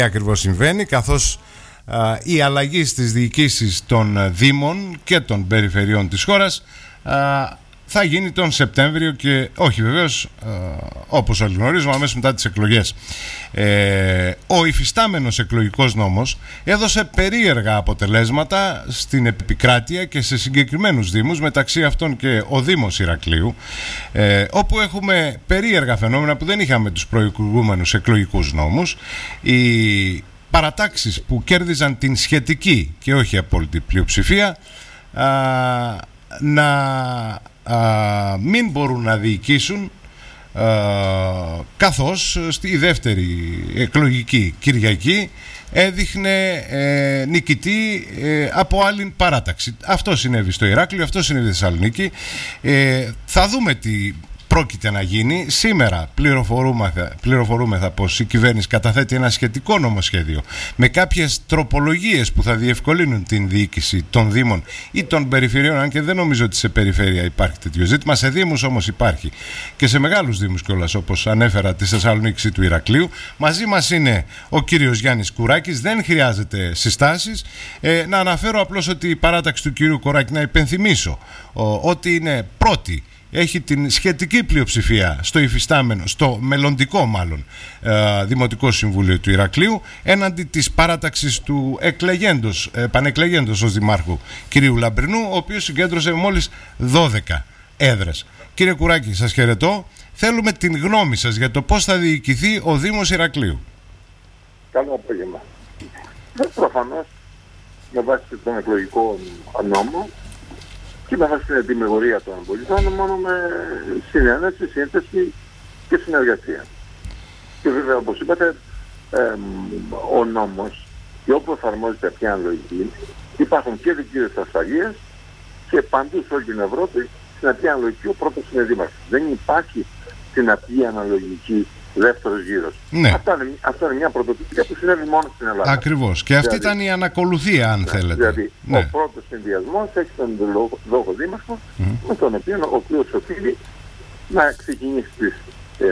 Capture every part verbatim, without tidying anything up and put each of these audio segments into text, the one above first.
ακριβώς συμβαίνει, καθώς α, η αλλαγή στις διοικήσεις των δήμων και των περιφερειών της χώρας α, θα γίνει τον Σεπτέμβριο και όχι βεβαίως α, όπως όλοι γνωρίζουμε αμέσως μετά τις εκλογές. Ε, ο υφιστάμενος εκλογικός νόμος έδωσε περίεργα αποτελέσματα στην επικράτεια και σε συγκεκριμένους δήμους, μεταξύ αυτών και ο Δήμος Ηρακλείου, ε, όπου έχουμε περίεργα φαινόμενα που δεν είχαμε τους προηγούμενους εκλογικούς νόμους. Οι παρατάξεις που κέρδιζαν την σχετική και όχι απόλυτη πλειοψηφία α, να α, μην μπορούν να διοικήσουν, α, καθώς στη δεύτερη εκλογική Κυριακή έδειχνε ε, νικητή ε, από άλλη παράταξη. Αυτό συνέβη στο Ηράκλειο, αυτό συνέβη στη Θεσσαλονίκη. Ε, θα δούμε τι πρόκειται να γίνει. Σήμερα πληροφορούμεθα, πληροφορούμεθα πως η κυβέρνηση καταθέτει ένα σχετικό νομοσχέδιο με κάποιες τροπολογίες που θα διευκολύνουν την διοίκηση των δήμων ή των περιφερειών, αν και δεν νομίζω ότι σε περιφέρεια υπάρχει τέτοιο ζήτημα. Σε δήμους όμως υπάρχει και σε μεγάλους δήμους κιόλας, όπως ανέφερα, της Θεσσαλονίκης ή του Ηρακλείου. Μαζί μας είναι ο κύριος Γιάννης Κουράκης. Δεν χρειάζεται συστάσεις. Ε, να αναφέρω απλώς ότι η παράταξη του κυρίου Κουράκη, να υπενθυμίσω ο, ότι είναι πρώτη, έχει την σχετική πλειοψηφία στο υφιστάμενο, στο μελλοντικό μάλλον ε, Δημοτικό Συμβούλιο του Ηρακλείου, έναντι της παράταξης του εκλεγέντος, ε, πανεκλεγέντος ως δημάρχου κυρίου Λαμπρινού, ο οποίος συγκέντρωσε μόλις δώδεκα έδρες. Κύριε Κουράκη, σας χαιρετώ. Θέλουμε την γνώμη σας για το πώς θα διοικηθεί ο Δήμος Ηρακλείου. Καλό απόγευμα. Προφανώς, με βάση τον εκλογικό νόμο και με βάση την επιμεγορία των πολιτών, μόνο με συνένεση, σύνθεση και συνεργασία. Και βέβαια, όπως είπατε, ε, ο νόμος και όπου εφαρμόζεται πια λογική, υπάρχουν και δικαιές ασφαλείας και παντού σε όλη την Ευρώπη στην απλή αναλογική ο πρώτος είναι δήμαρχος. Δεν υπάρχει στην απλή αναλογική δεύτερος γύρος. Ναι. Αυτό είναι, αυτό είναι μια πρωτοτυπία που συνέβη μόνο στην Ελλάδα. Ακριβώς. Και αυτή δηλαδή, ήταν η ανακολουθία, αν ναι, θέλετε. Δηλαδή, ναι. ο πρώτος συνδυασμός έχει τον λόγο, λόγο δήμαρχο, mm-hmm. με τον οποίο ο οποίος οφείλει να ξεκινήσει τις ε,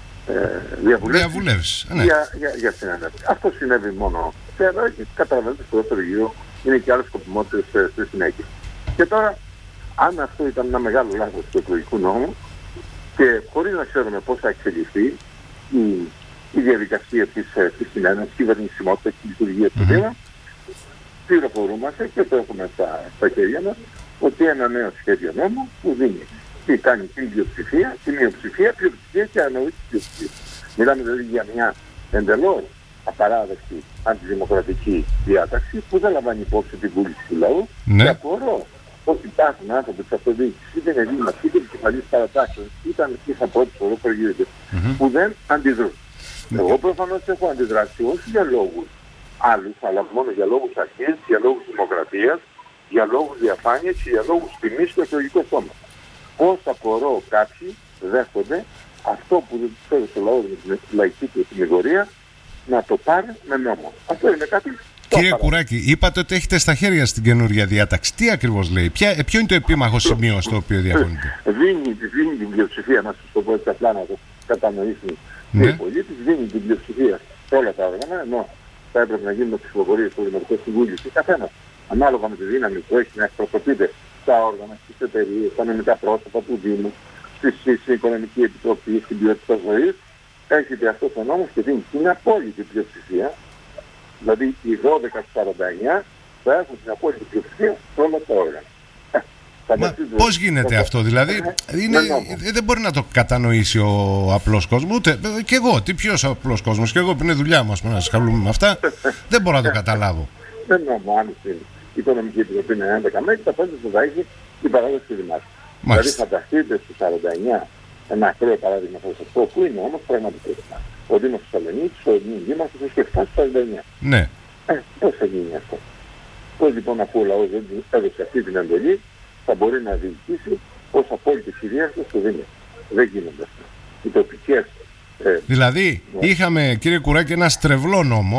ε, διαβουλεύσεις, διαβουλεύσεις ναι. για, για, για συνέντευξη. Αυτό συνέβη μόνο τώρα και καταλαβαίνετε στο δεύτερο γύρο είναι και άλλες σκοπιμότητες ε, στη συνέχεια. Και τώρα, αν αυτό ήταν ένα μεγάλο λάθος του εκλογικού νόμου και χωρίς να ξέρουμε πώς θα εξελιχθεί η, η διαδικασία της, της συνένεσης, κυβερνησιμότητα και λειτουργία του Δήμου, πληροφορούμαστε και το έχουμε στα, στα χέρια μας ότι ένα νέο σχέδιο νόμου που δίνει τι κάνει την πλειοψηφία, την μειοψηφία, πλειοψηφία και ανοητική πλειοψηφία. Μιλάμε δηλαδή για μια εντελώς απαράδεκτη αντιδημοκρατική διάταξη που δεν λαμβάνει υπόψη την βούληση του λαού. Ναι. Και απορώ ότι υπάρχουν άνθρωποι της αυτοδιοίκησης, είτε είναι δήμαρχοι, είτε επικεφαλής παρατάξεων, είτε είχαν πρώτη φορά προηγείται, mm-hmm. που δεν αντιδρούν. Mm-hmm. Εγώ προφανώς έχω αντιδράσει όχι για λόγους άλλους, αλλά μόνο για λόγους αρχής, για λόγους δημοκρατίας, για λόγους διαφάνειας και για λόγους τιμής του εκλογικού σώματος. Πώς απορώ κάποιοι δέχονται αυτό που δεν τους φέρει στο λαό με την λαϊκή του επιμηγορία να το πάρει με νόμο. Αυτό είναι κάτι. Κύριε Κουράκη, είπατε ότι έχετε στα χέρια στην καινούργια διάταξη. Τι ακριβώς λέει, ποια, ποιο είναι το επίμαχο σημείο στο οποίο διαφωνείτε? Δίνει, δίνει την πλειοψηφία, να σας το πω έτσι απλά να το κατανοήσουν ναι. οι πολίτες, δίνει την πλειοψηφία σε όλα τα όργανα, ενώ θα έπρεπε να γίνουν ψηφοφορίες στο Δημοτικό Συμβούλιο και καθένας, ανάλογα με τη δύναμη που έχει να εκπροσωπείται στα όργανα, στις εταιρείες, στα νομικά πρόσωπα του Δήμου, στην Οικονομική Επιτροπή, στην ποιότητα ζωής, έχετε αυτό το νόμο και δίνει την απόλυτη πλειοψηφία. Δηλαδή οι δώδεκα σαράντα εννιά θα έχουν την απόλυτη πλειοψηφία σε όλα τα όργανα. Μα πώς γίνεται αυτό, δηλαδή είναι, δεν μπορεί να το κατανοήσει ο απλός κόσμος, ούτε και εγώ, τι ποιος απλός κόσμος, και εγώ που είναι δουλειά μας να ασχολούμαι με αυτά, δεν μπορώ να το καταλάβω. Δεν νόμο, αν στην Οικονομική Επιτροπή είναι έντεκα μέλη, τα πέντε θα έχει την παράδοση του Δημάρχου. Δηλαδή φανταστείτε στους σαράντα εννιά ένα ακραίο παράδειγμα θα σας πω, που είναι όμως πραγματικό. Ο Δήμος Θεσσαλονίκης, ο Δήμαρχος έχει φτάσει στα σαράντα εννιά. Ναι. Ε, πώς θα γίνει αυτό? Πώς λοιπόν αφού ο λαός δεν έδωσε αυτή την εντολή, θα μπορεί να διοικήσει ως απόλυτη κυρίαρχος στο Δήμο? Δεν γίνονται αυτά. Οι τοπικές... Ε, δηλαδή, ναι. είχαμε, κύριε Κουράκη, ένα στρεβλό νόμο,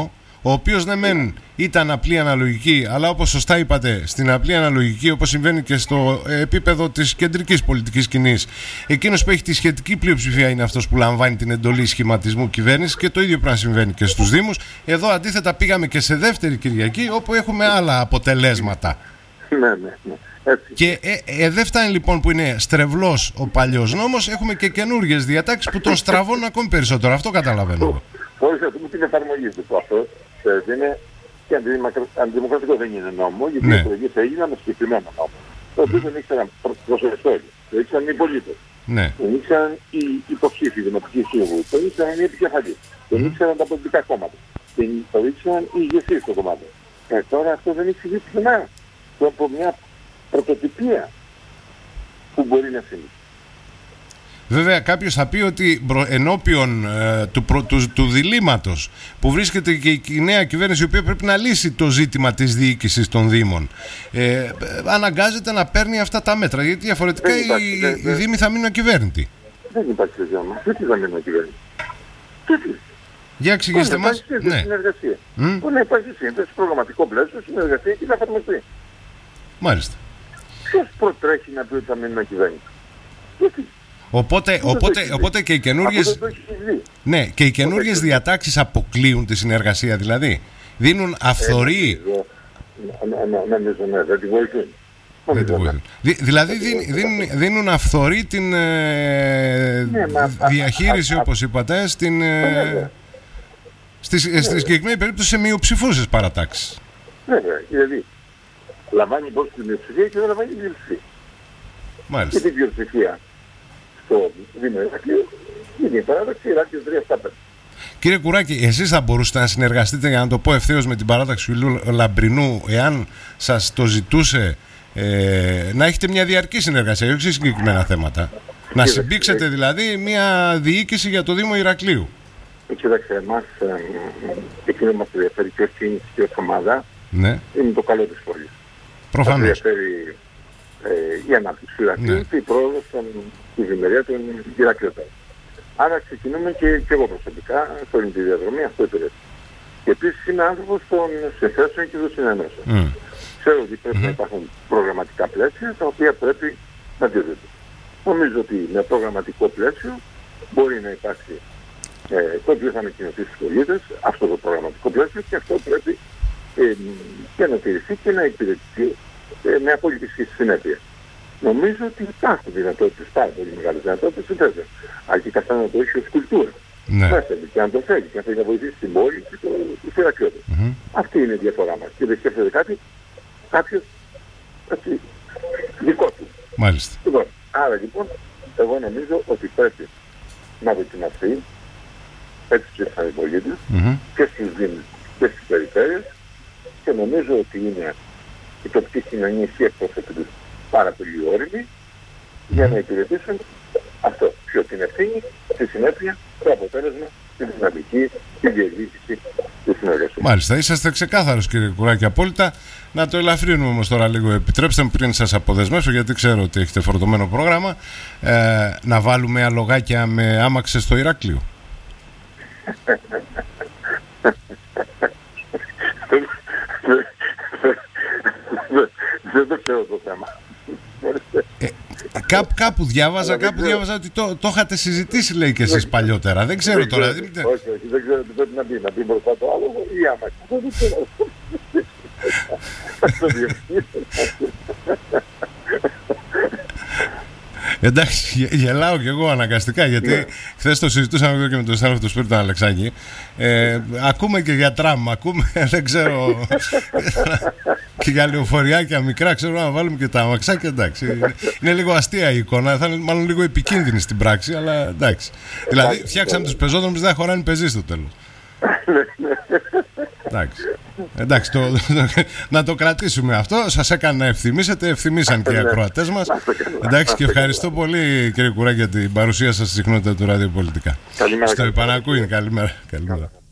ο οποίος ναι μεν ήταν απλή αναλογική, αλλά όπως σωστά είπατε, στην απλή αναλογική, όπως συμβαίνει και στο επίπεδο της κεντρικής πολιτικής σκηνής, εκείνος που έχει τη σχετική πλειοψηφία είναι αυτός που λαμβάνει την εντολή σχηματισμού κυβέρνησης, και το ίδιο πρέπει να συμβαίνει και στους Δήμους. Εδώ αντίθετα πήγαμε και σε δεύτερη Κυριακή, όπου έχουμε άλλα αποτελέσματα. Ναι, ναι, ναι. Έτσι. Και ε, ε, δεν φτάνει λοιπόν που είναι στρεβλός ο παλιός νόμος, έχουμε και καινούργιες διατάξεις που τον στραβώνουν ακόμη περισσότερο. Αυτό καταλαβαίνω. Χωρίς να πούμε την εφαρμογή του. Αυτό είναι και αντιδημοκρατικό, δεν είναι νόμο, γιατί οι εκλογές έγιναν με συγκεκριμένο νόμο. Το οποίο δεν ήξεραν προσωπικό, το ήξεραν οι πολίτες. Ναι. Το ήξεραν οι υποψήφοι δημοτικοί σύμβουλοι, το ήξεραν οι επικεφαλείς, το ήξεραν τα πολιτικά κόμματα, το ήξεραν οι ηγεσίες των κομμάτων. Ε, τώρα αυτό δεν έχει συμβεί πουθενά. Το από μια πρωτοτυπία που μπορεί να συμβεί. Βέβαια κάποιος θα πει ότι ενώπιον ε, του, προ, του, του διλήμματος που βρίσκεται και η νέα κυβέρνηση, η οποία πρέπει να λύσει το ζήτημα της διοίκησης των Δήμων, ε, αναγκάζεται να παίρνει αυτά τα μέτρα, γιατί διαφορετικά υπάρχει, οι, δεν, οι Δήμοι θα μείνουν ακυβέρνητοι. Δεν υπάρχει θέμα. Γιατί θα μείνουν ακυβέρνητοι? Γιατί? Για εξηγήστε μας. Ναι. Συνεργασία. Mm? Μπορεί να υπάρχει σύνθεση, προγραμματικό πλαίσιο, συνεργασία και να εφαρμοστεί. Μάλιστα. Ποιος προτρέχει να πει ότι θα μείνουν ακυβέρνητοι? Γιατί? Οπότε, οπότε, οπότε και οι καινούργιες, ναι, και οι καινούργιες διατάξεις αποκλείουν τη συνεργασία, δηλαδή δίνουν αυθορή. Νομίζω ναι, δεν τη βοηθούν. Δηλαδή δίνουν, δίνουν αυθορή την ε, ναι, διαχείριση, α, όπως είπατε, στην, ε, στη, στη, στη συγκεκριμένη περίπτωση σε μειοψηφούσες παρατάξεις. Βέβαια, δηλαδή λαμβάνει υπόψη την μειοψηφία και δεν λαμβάνει την πλειοψηφία. Μάλιστα. Και την πλειοψηφία στο Δήμο Ηρακλείου είναι η παράταξη Ηράκλειος τρία στα πέντε. Κύριε Κουράκη, εσείς θα μπορούσατε να συνεργαστείτε, για να το πω ευθέως, με την παράταξη του Λαμπρινού, εάν σας το ζητούσε, ε, να έχετε μια διαρκή συνεργασία, όχι σε συγκεκριμένα θέματα? Να συμπήξετε δηλαδή μια διοίκηση για το Δήμο Ηρακλείου. Κοίταξε, εμάς εκείνο μας ενδιαφέρει και ως κίνηση και ως ομάδα, ναι, είναι το καλό της πόλης. Προφανώς. Μας ενδιαφέρει ε, η ανάπτυξη του Ηρακλείου, ναι, και η πρόοδος στην ευημερία των Ηρακλειωτών. Άρα ξεκινούμε και, και εγώ προσωπικά σε όλη τη διαδρομή, αυτό επηρεάζει. Και επίσης είμαι άνθρωπος των συνθέσεων και των συνενώσεων. Mm. Ξέρω ότι πρέπει mm-hmm. να υπάρχουν προγραμματικά πλαίσια τα οποία πρέπει να τηρούνται. Νομίζω ότι με προγραμματικό πλαίσιο μπορεί να υπάρξει ε, το οποίο θα ανακοινωθεί στους πολίτες, αυτό το προγραμματικό πλαίσιο, και αυτό πρέπει ε, και να τηρηθεί και να υπηρετηθεί ε, με απόλυτη συνέπεια. Νομίζω ότι υπάρχουν δυνατότητες, πάρα πολύ μεγάλες δυνατότητες συνθέσεων. Αρκεί καθένα να το έχει ως κουλτούρα. Ναι. Μέσα, και αν το θέλει, και αν θέλει να βοηθήσει την πόλη και το, τους Ηρακλειώτες. Mm-hmm. Αυτή είναι η διαφορά μας. Και δεν σκέφτεται κάτι, κάποιος έτσι, δικό του. Μάλιστα. Λοιπόν, άρα λοιπόν, εγώ νομίζω ότι πρέπει να δοκιμαστεί έτσι και στα πολίτες, mm-hmm. και στους Δήμους και στις περιφέρειες, και νομίζω ότι είναι η τοπική κοινωνία και εκπροσωπητής πάρα πολύ όριμοι για να υπηρετήσουν αυτό, πιο την ευθύνη, τη συνέπεια, το αποτέλεσμα, τη δυναμική, τη διεκδίκηση της συνεργασίας. Μάλιστα, είσαστε ξεκάθαρος, κύριε Κουράκη, απόλυτα. Να το ελαφρύνουμε όμως τώρα λίγο. Επιτρέψτε μου, πριν σας αποδεσμεύσω, γιατί ξέρω ότι έχετε φορτωμένο πρόγραμμα, ε, να βάλουμε αλογάκια με άμαξες στο Ηράκλειο. Δεν το ξέρω το θέμα. Ε, κά, κάπου διάβαζα, κάπου διάβαζα ότι το, το είχατε συζητήσει, λέει, και εσείς παλιότερα. Δεν ξέρω τώρα. Όχι, όχι, δεν ξέρω τι πρέπει να μπει. Να μπει μπροστά το άλογο ή άμαξα. Δεν ξέρω. Εντάξει, γελάω κι εγώ αναγκαστικά, γιατί yeah. χθες το συζητούσαμε και με τον συνάδελφο του Σπύρου τον Αλεξάκη. Ε, ακούμε και για τραμ, ακούμε, δεν ξέρω, και για λεωφοριάκια μικρά, ξέρω να βάλουμε και τα αμαξάκια, εντάξει. Είναι λίγο αστεία η εικόνα, θα είναι μάλλον λίγο επικίνδυνη στην πράξη, αλλά εντάξει. Δηλαδή φτιάξαμε τους πεζόδρομους, δεν θα χωράνε πεζοί στο τέλος. Εντάξει, εντάξει το, το, να το κρατήσουμε αυτό. Σας έκανε να ευθυμίσετε, ευθυμίσαν και οι ακροατές μας. Εντάξει, και ευχαριστώ πολύ, κύριε Κουράκη, για την παρουσία σας στη συχνότητα του Ραδιοπολιτικά. Στο επανακούειν, καλημέρα. Καλημέρα.